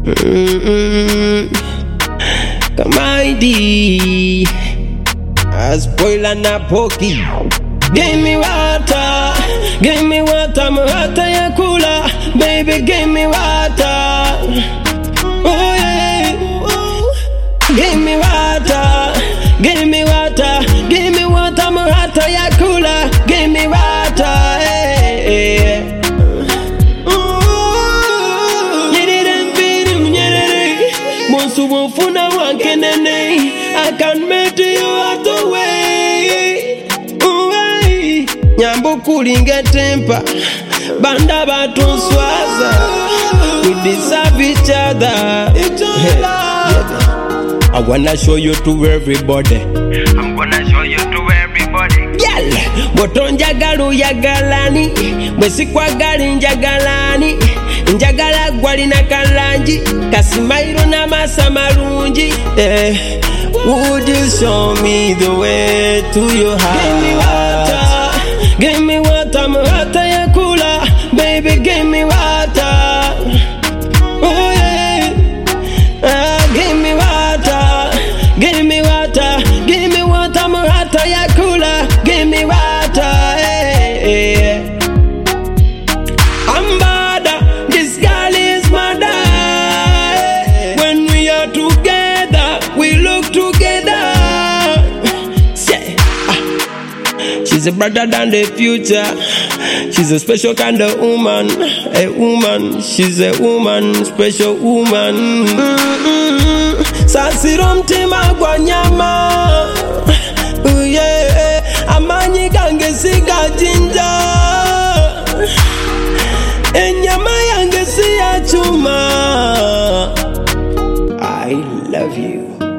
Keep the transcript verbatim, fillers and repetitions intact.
Mm-mm. Come on, D. I spoil and a pokey. Give me water, give me water, my water ya cooler. Baby, give me water. Oh yeah. Give me water, give me water, give me water, my water ya cooler. Give me water. Hey, hey. I can make you out the way. Uwe. Nyambo kulinga temper, banda batun swaza. We deserve each other. Each other. I wanna show you to everybody. I'm gonna show you to everybody. Girl, boton jagalu yagalani, mwesi kwa gali njagalani. Njagala gwali na kalanji, kasimairo na masa marunji. Eh, would you show me the way to your heart? Give me water, give me water, my water ya cooler. Baby, give me water. Oh yeah. Uh, give me water, give me water, give me water, my water ya cooler. Give me water. Hey, hey. I'm bad, this girl is mad. When we are together, we look together. Say, ah. She's a brother than the future. She's a special kind of woman. A woman, she's a woman, special woman. Mm-mm. Sasirom tima kwa nyama. Ooh, yeah. Amanyi gange siga jinja. Enyama yange siya chuma. I love you.